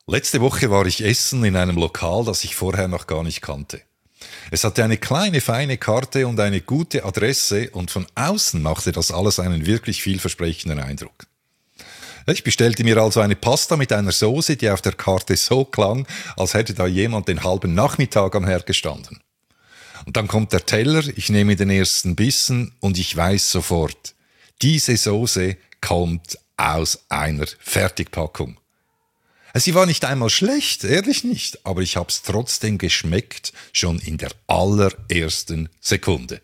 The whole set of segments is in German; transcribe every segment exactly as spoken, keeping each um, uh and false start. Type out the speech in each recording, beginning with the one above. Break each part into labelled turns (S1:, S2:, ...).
S1: Letzte Woche war ich essen in einem Lokal, das ich vorher noch gar nicht kannte. Es hatte eine kleine, feine Karte und eine gute Adresse und von außen machte das alles einen wirklich vielversprechenden Eindruck. Ich bestellte mir also eine Pasta mit einer Soße, die auf der Karte so klang, als hätte da jemand den halben Nachmittag am Herd gestanden. Und dann kommt der Teller, ich nehme den ersten Bissen und ich weiß sofort, diese Soße kommt aus einer Fertigpackung. Sie war nicht einmal schlecht, ehrlich nicht, aber ich hab's trotzdem geschmeckt, schon in der allerersten Sekunde.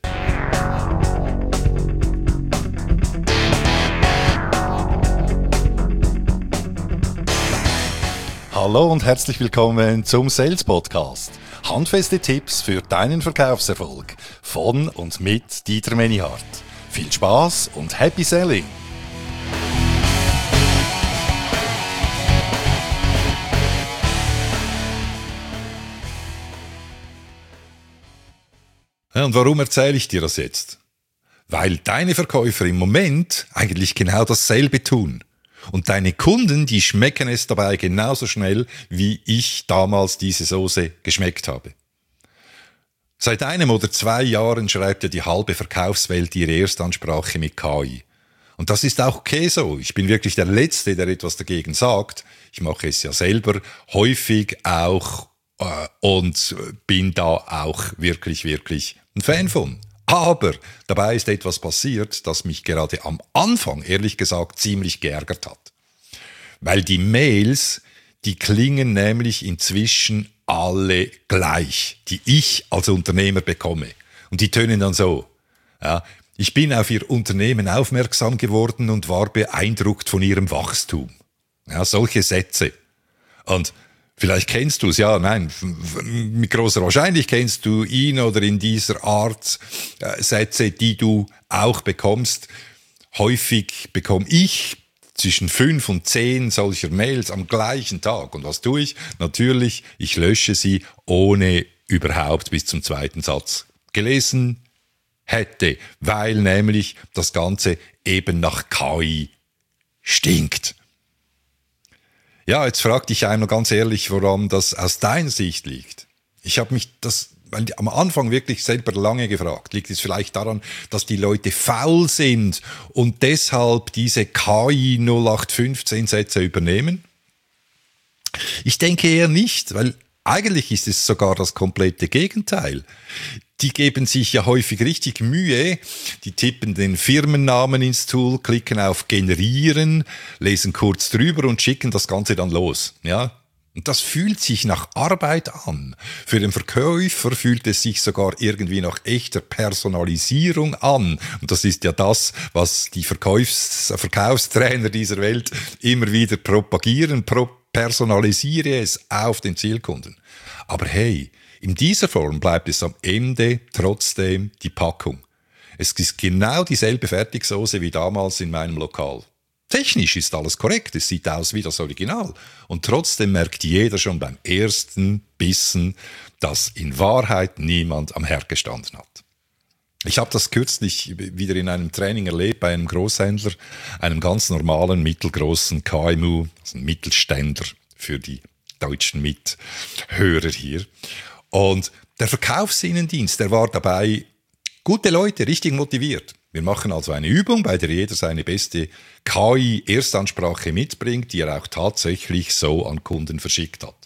S1: Hallo und herzlich willkommen zum Sales Podcast. Handfeste Tipps für deinen Verkaufserfolg von und mit Dieter Menihardt. Viel Spaß und Happy Selling! Ja, und warum erzähle ich dir das jetzt? Weil deine Verkäufer im Moment eigentlich genau dasselbe tun. Und deine Kunden, die schmecken es dabei genauso schnell, wie ich damals diese Soße geschmeckt habe. Seit einem oder zwei Jahren schreibt ja die halbe Verkaufswelt ihre Erstansprache mit K I. Und das ist auch okay so. Ich bin wirklich der Letzte, der etwas dagegen sagt. Ich mache es ja selber häufig auch äh, und bin da auch wirklich, wirklich ein Fan von. Aber dabei ist etwas passiert, das mich gerade am Anfang, ehrlich gesagt, ziemlich geärgert hat. Weil die Mails, die klingen nämlich inzwischen alle gleich, die ich als Unternehmer bekomme. Und die tönen dann so. Ja, ich bin auf Ihr Unternehmen aufmerksam geworden und war beeindruckt von Ihrem Wachstum. Ja, solche Sätze. Und vielleicht kennst du es, ja, nein, mit großer Wahrscheinlichkeit kennst du ihn oder in dieser Art äh, Sätze, die du auch bekommst. Häufig bekomme ich zwischen fünf und zehn solcher Mails am gleichen Tag. Und was tue ich? Natürlich, ich lösche sie, ohne überhaupt bis zum zweiten Satz gelesen hätte, weil nämlich das Ganze eben nach K I stinkt. Ja, jetzt frag dich einmal ganz ehrlich, woran das aus deiner Sicht liegt. Ich habe mich das am Anfang wirklich selber lange gefragt. Liegt es vielleicht daran, dass die Leute faul sind und deshalb diese K I null acht fünfzehn Sätze übernehmen? Ich denke eher nicht, weil eigentlich ist es sogar das komplette Gegenteil. Die geben sich ja häufig richtig Mühe, die tippen den Firmennamen ins Tool, klicken auf Generieren, lesen kurz drüber und schicken das Ganze dann los. Ja? Und das fühlt sich nach Arbeit an. Für den Verkäufer fühlt es sich sogar irgendwie nach echter Personalisierung an. Und das ist ja das, was die Verkaufs- Verkaufstrainer dieser Welt immer wieder propagieren. Pro- personalisiere es auf den Zielkunden. Aber hey, in dieser Form bleibt es am Ende trotzdem die Packung. Es ist genau dieselbe Fertigsoße wie damals in meinem Lokal. Technisch ist alles korrekt, es sieht aus wie das Original. Und trotzdem merkt jeder schon beim ersten Bissen, dass in Wahrheit niemand am Herd gestanden hat. Ich habe das kürzlich wieder in einem Training erlebt bei einem Großhändler, einem ganz normalen, mittelgroßen K M U, also ein Mittelständler für die deutschen Mithörer hier. Und der Verkaufsinnendienst, der war dabei, gute Leute, richtig motiviert. Wir machen also eine Übung, bei der jeder seine beste K I-Erstansprache mitbringt, die er auch tatsächlich so an Kunden verschickt hat.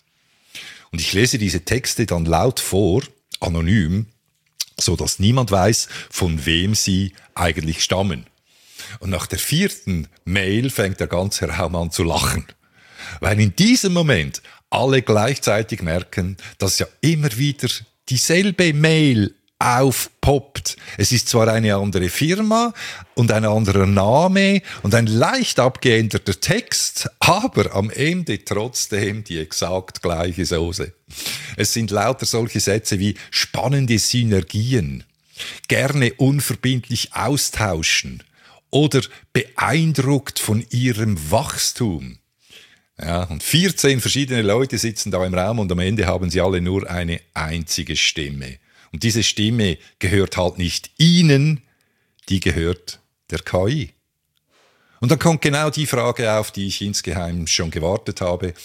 S1: Und ich lese diese Texte dann laut vor, anonym, so dass niemand weiß, von wem sie eigentlich stammen. Und nach der vierten Mail fängt der ganze Raum an zu lachen. Weil in diesem Moment alle gleichzeitig merken, dass ja immer wieder dieselbe Mail aufpoppt. Es ist zwar eine andere Firma und ein anderer Name und ein leicht abgeänderter Text, aber am Ende trotzdem die exakt gleiche Soße. Es sind lauter solche Sätze wie spannende Synergien, gerne unverbindlich austauschen oder beeindruckt von ihrem Wachstum. Ja, und vierzehn verschiedene Leute sitzen da im Raum und am Ende haben sie alle nur eine einzige Stimme. Und diese Stimme gehört halt nicht ihnen, die gehört der K I. Und dann kommt genau die Frage auf, die ich insgeheim schon gewartet habe.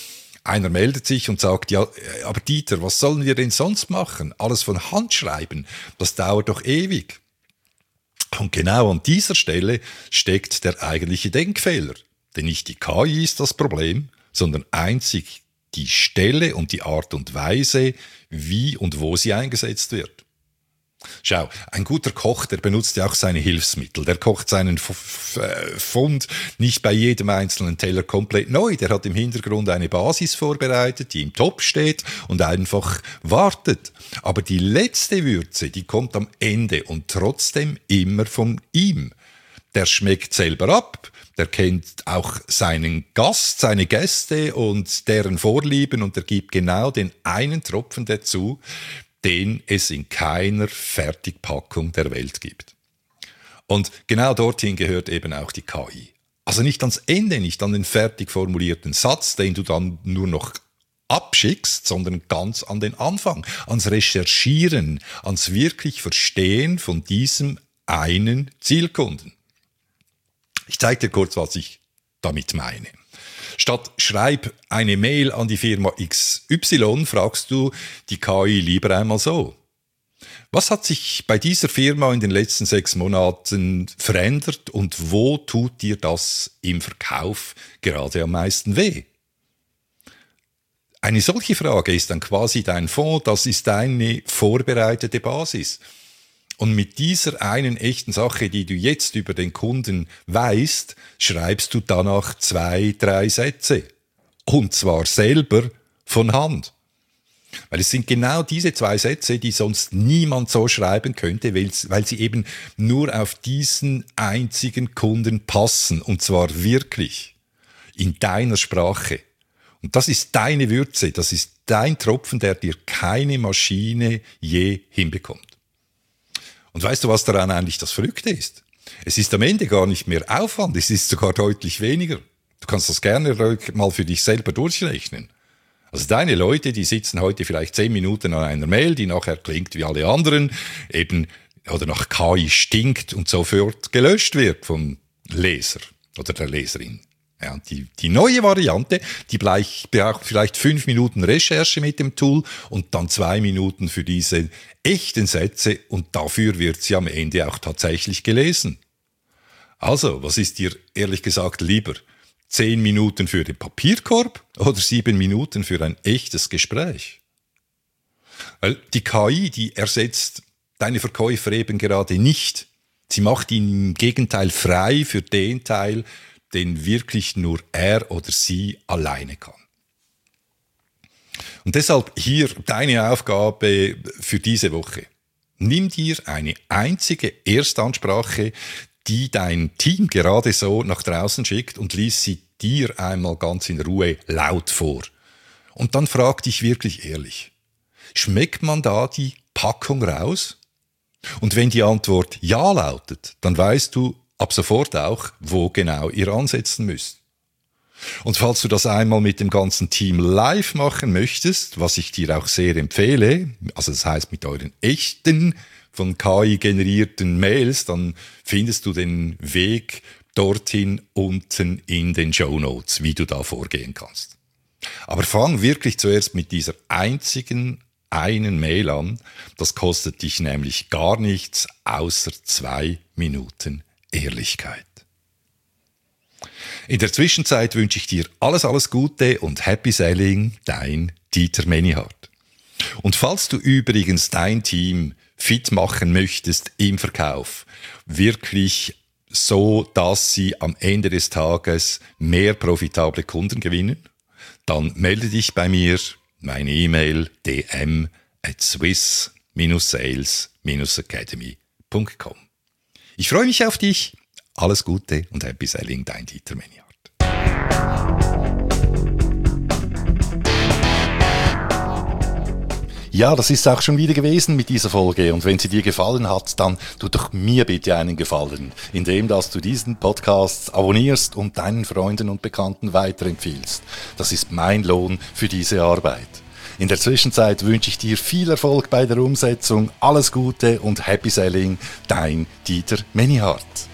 S1: Einer meldet sich und sagt, ja, aber Dieter, was sollen wir denn sonst machen? Alles von Hand schreiben, das dauert doch ewig. Und genau an dieser Stelle steckt der eigentliche Denkfehler. Denn nicht die K I ist das Problem, sondern einzig die Stelle und die Art und Weise, wie und wo sie eingesetzt wird. Schau, ein guter Koch, der benutzt ja auch seine Hilfsmittel. Der kocht seinen Fund nicht bei jedem einzelnen Teller komplett neu. Der hat im Hintergrund eine Basis vorbereitet, die im Topf steht und einfach wartet. Aber die letzte Würze, die kommt am Ende und trotzdem immer von ihm. Der schmeckt selber ab. Der kennt auch seinen Gast, seine Gäste und deren Vorlieben und er gibt genau den einen Tropfen dazu, den es in keiner Fertigpackung der Welt gibt. Und genau dorthin gehört eben auch die K I. Also nicht ans Ende, nicht an den fertig formulierten Satz, den du dann nur noch abschickst, sondern ganz an den Anfang, ans Recherchieren, ans wirklich Verstehen von diesem einen Zielkunden. Ich zeige dir kurz, was ich damit meine. Statt schreib eine Mail an die Firma X Y, fragst du die K I lieber einmal so. Was hat sich bei dieser Firma in den letzten sechs Monaten verändert und wo tut dir das im Verkauf gerade am meisten weh? Eine solche Frage ist dann quasi dein Fond, das ist deine vorbereitete Basis. Und mit dieser einen echten Sache, die du jetzt über den Kunden weißt, schreibst du danach zwei, drei Sätze. Und zwar selber von Hand. Weil es sind genau diese zwei Sätze, die sonst niemand so schreiben könnte, weil sie eben nur auf diesen einzigen Kunden passen. Und zwar wirklich in deiner Sprache. Und das ist deine Würze, das ist dein Tropfen, der dir keine Maschine je hinbekommt. Und weißt du, was daran eigentlich das Verrückte ist? Es ist am Ende gar nicht mehr Aufwand, es ist sogar deutlich weniger. Du kannst das gerne mal für dich selber durchrechnen. Also deine Leute, die sitzen heute vielleicht zehn Minuten an einer Mail, die nachher klingt wie alle anderen, eben oder nach K I stinkt und sofort gelöscht wird vom Leser oder der Leserin. Ja, die, die neue Variante, die braucht vielleicht fünf Minuten Recherche mit dem Tool und dann zwei Minuten für diese echten Sätze und dafür wird sie am Ende auch tatsächlich gelesen. Also, was ist dir ehrlich gesagt lieber? Zehn Minuten für den Papierkorb oder sieben Minuten für ein echtes Gespräch? Weil die K I, die ersetzt deine Verkäufer eben gerade nicht. Sie macht ihn im Gegenteil frei für den Teil, den wirklich nur er oder sie alleine kann. Und deshalb hier deine Aufgabe für diese Woche. Nimm dir eine einzige Erstansprache, die dein Team gerade so nach draußen schickt und lies sie dir einmal ganz in Ruhe laut vor. Und dann frag dich wirklich ehrlich, schmeckt man da die Packung raus? Und wenn die Antwort ja lautet, dann weißt du ab sofort auch, wo genau ihr ansetzen müsst. Und falls du das einmal mit dem ganzen Team live machen möchtest, was ich dir auch sehr empfehle, also das heißt mit euren echten, von K I generierten Mails, dann findest du den Weg dorthin unten in den Shownotes, wie du da vorgehen kannst. Aber fang wirklich zuerst mit dieser einzigen einen Mail an. Das kostet dich nämlich gar nichts, außer zwei Minuten Ehrlichkeit. In der Zwischenzeit wünsche ich dir alles, alles Gute und Happy Selling, dein Dieter Menihardt. Und falls du übrigens dein Team fit machen möchtest im Verkauf, wirklich so, dass sie am Ende des Tages mehr profitable Kunden gewinnen, dann melde dich bei mir, meine E-Mail d m at swiss sales academy punkt com. Ich freue mich auf dich. Alles Gute und Happy Selling, dein Dieter Menihardt.
S2: Ja, das ist auch schon wieder gewesen mit dieser Folge. Und wenn sie dir gefallen hat, dann tu doch mir bitte einen Gefallen, indem dass du diesen Podcast abonnierst und deinen Freunden und Bekannten weiterempfiehlst. Das ist mein Lohn für diese Arbeit. In der Zwischenzeit wünsche ich dir viel Erfolg bei der Umsetzung, alles Gute und Happy Selling, dein Dieter Menihardt.